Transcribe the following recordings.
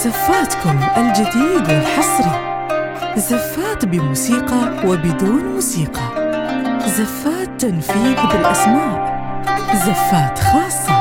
زفاتكم الجديد والحصري. زفات بموسيقى وبدون موسيقى، زفات تنفيذ بالأسماء، زفات خاصة.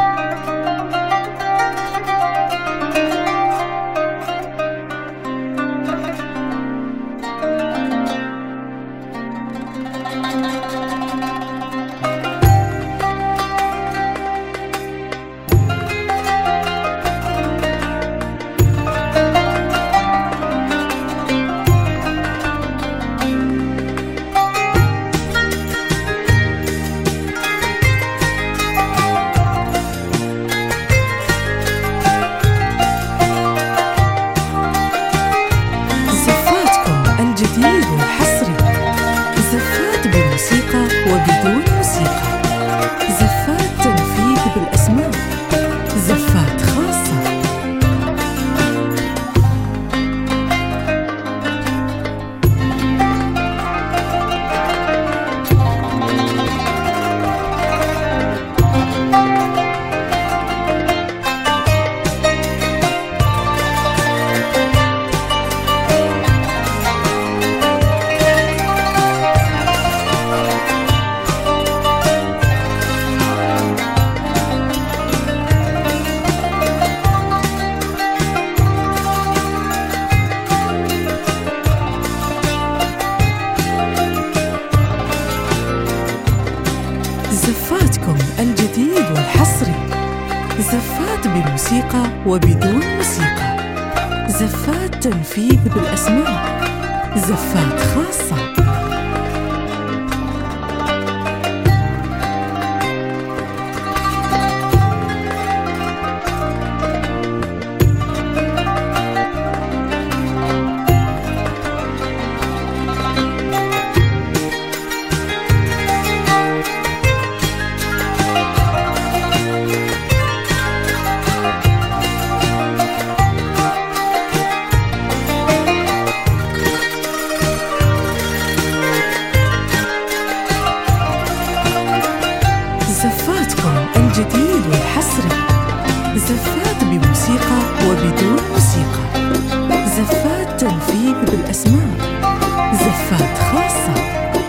الجديد والحصري. زفات بموسيقى وبدون موسيقى، زفات تنفيذ بالأسماء، زفات خاصة. زفاتكم الجديد والحصري. زفات بموسيقى وبدون موسيقى، زفات تنفيذ بالأسماء، زفات خاصة. زفاتكم الجديد والحصري. زفات بموسيقى وبدون موسيقى، زفات تنفيذ بالأسماء، زفات خاصة.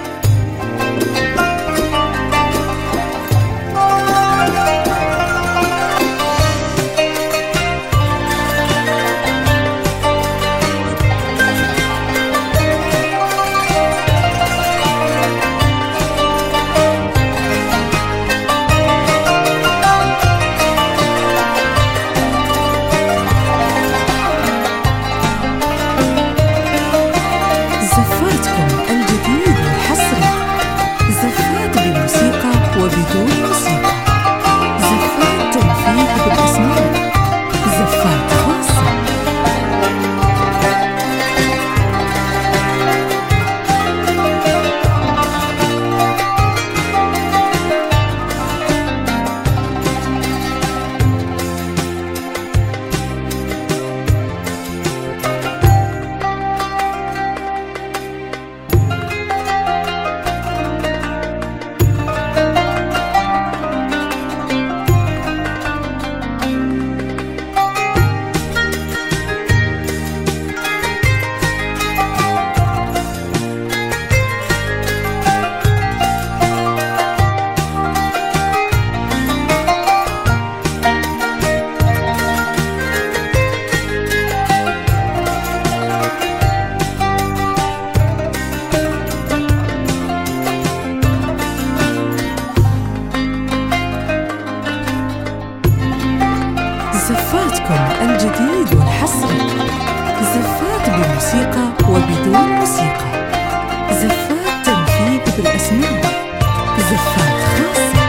وبدون موسيقى، زفات تنفيذ بالأسماء، زفات خاصة. زفاتكم الجديد والحصري. زفات بموسيقى وبدون موسيقى، زفات تنفيذ بالأسماء، زفات خاصة.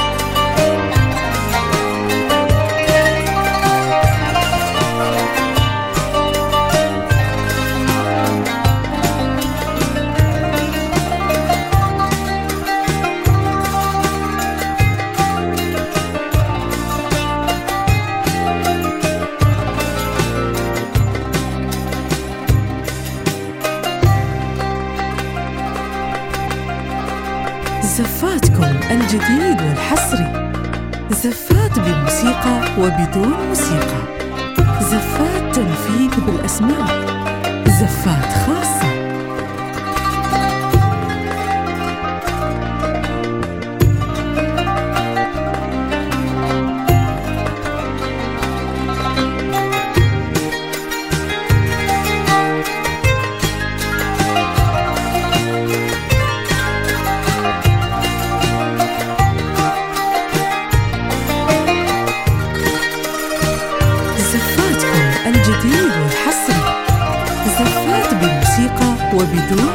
زفاتكم الجديد والحصري. زفات بموسيقى وبدون موسيقى، زفات تنفيذ الأسماء. زفات خاصة. زفاتكم الجديد والحصري. زفات بموسيقى وبدون